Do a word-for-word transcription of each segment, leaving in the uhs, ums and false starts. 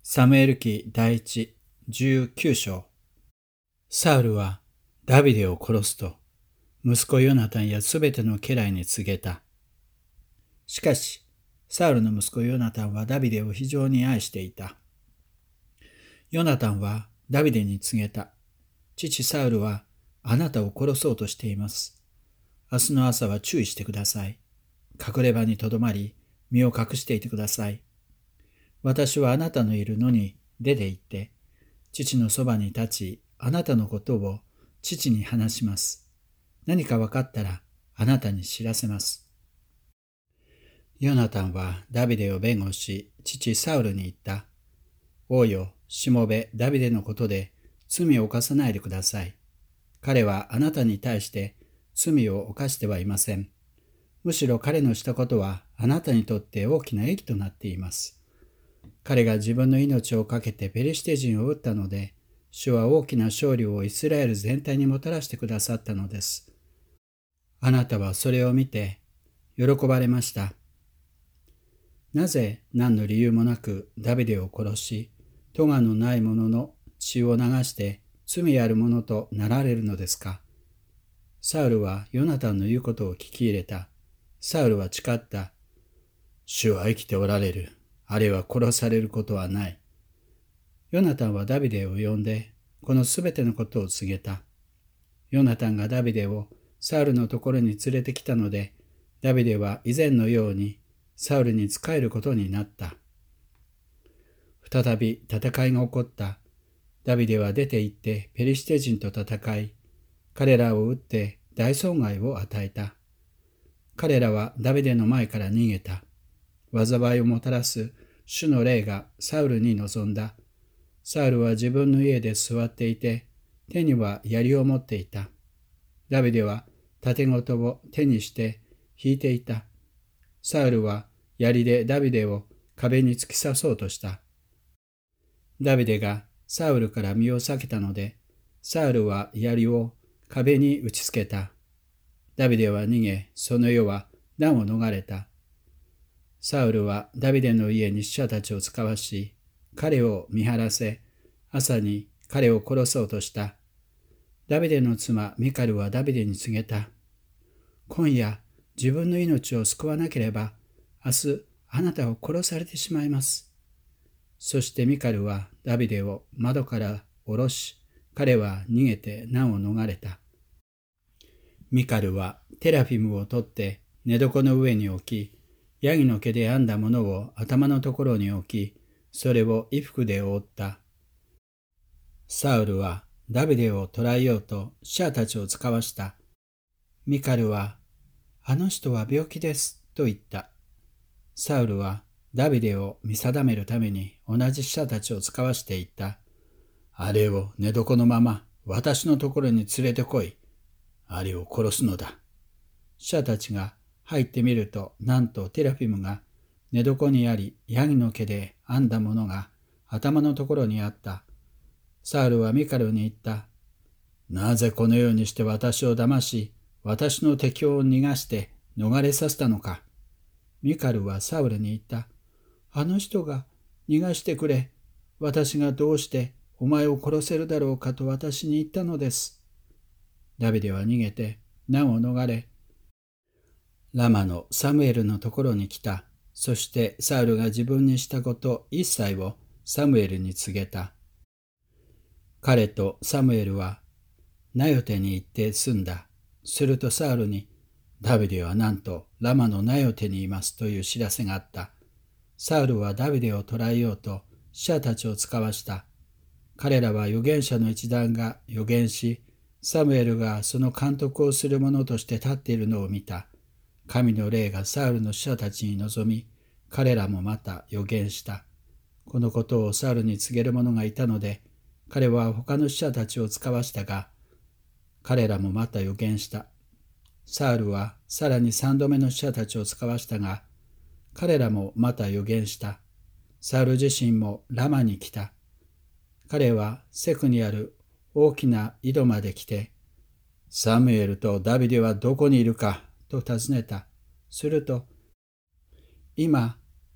サムエル記第一じゅうきゅう章。サウルはダビデを殺すと、息子ヨナタンやすべての家来に告げた。しかし、サウルの息子ヨナタンはダビデを非常に愛していた。ヨナタンはダビデに告げた。父サウルはあなたを殺そうとしています。明日の朝は注意してください。隠れ場にとどまり、身を隠していてください。私はあなたのいる野に出て行って、父のそばに立ち、あなたのことを父に話します。何か分かったらあなたに知らせます。ヨナタンはダビデを弁護し、父サウルに言った。王よ、しもべダビデのことで罪を犯さないでください。彼はあなたに対して罪を犯してはいません。むしろ彼のしたことはあなたにとって大きな益となっています。彼が自分の命を懸けてペリシテ人を撃ったので、主は大きな勝利をイスラエル全体にもたらしてくださったのです。あなたはそれを見て喜ばれました。なぜ何の理由もなくダビデを殺し、咎のない者の血を流して罪ある者となられるのですか。サウルはヨナタンの言うことを聞き入れた。サウルは誓った。主は生きておられる。あれは殺されることはない。ヨナタンはダビデを呼んで、このすべてのことを告げた。ヨナタンがダビデをサウルのところに連れてきたので、ダビデは以前のようにサウルに仕えることになった。再び戦いが起こった。ダビデは出て行ってペリシテ人と戦い、彼らを撃って大損害を与えた。彼らはダビデの前から逃げた。災いをもたらす主の霊がサウルに臨んだ。サウルは自分の家で座っていて、手には槍を持っていた。ダビデは盾事を手にして引いていた。サウルは槍でダビデを壁に突き刺そうとした。ダビデがサウルから身を避けたので、サウルは槍を壁に打ちつけた。ダビデは逃げ、その世は難を逃れた。サウルはダビデの家に使者たちを使わし、彼を見張らせ、朝に彼を殺そうとした。ダビデの妻ミカルはダビデに告げた。今夜自分の命を救わなければ、明日あなたを殺されてしまいます。そしてミカルはダビデを窓から下ろし、彼は逃げて難を逃れた。ミカルはテラフィムを取って寝床の上に置き、ヤギの毛で編んだものを頭のところに置き、それを衣服で覆った。サウルはダビデを捕らえようと使者たちを使わした。ミカルは、あの人は病気です、と言った。サウルはダビデを見定めるために同じ使者たちを使わして言った。あれを寝床のまま私のところに連れてこい。あれを殺すのだ。使者たちが入ってみると、なんとテラフィムが寝床にあり、ヤギの毛で編んだものが頭のところにあった。サウルはミカルに言った。なぜこのようにして私を騙し、私の敵を逃がして逃れさせたのか。ミカルはサウルに言った。あの人が逃がしてくれ。私がどうしてお前を殺せるだろうかと私に言ったのです。ダビデは逃げて難を逃れ、ラマのサムエルのところに来た。そしてサウルが自分にしたこと一切をサムエルに告げた。彼とサムエルはナヨテに行って住んだ。するとサウルに、ダビデはなんとラマのナヨテにいますという知らせがあった。サウルはダビデを捕らえようと使者たちを使わした。彼らは預言者の一団が預言し、サムエルがその監督をする者として立っているのを見た。神の霊がサウルの使者たちに臨み、彼らもまた預言した。このことをサウルに告げる者がいたので、彼は他の使者たちを使わしたが、彼らもまた預言した。サウルはさらに三度目の使者たちを使わしたが、彼らもまた預言した。サウル自身もラマに来た。彼はセクにある大きな井戸まで来て、サムエルとダビデはどこにいるかと尋ねた。すると、今、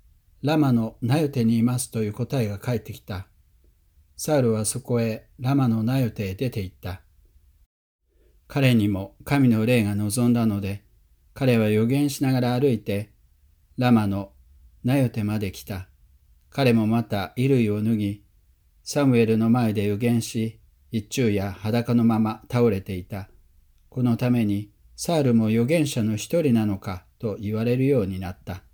ラマのナヨテにいますという答えが返ってきた。サウルはそこへラマのナヨテへ出て行った。彼にも神の霊が望んだので、彼は預言しながら歩いて、ラマのナヨテまで来た。彼もまた衣類を脱ぎ、サムエルの前で預言し、一昼夜裸のまま倒れていた。このために、サウルも預言者の一人なのかと言われるようになった。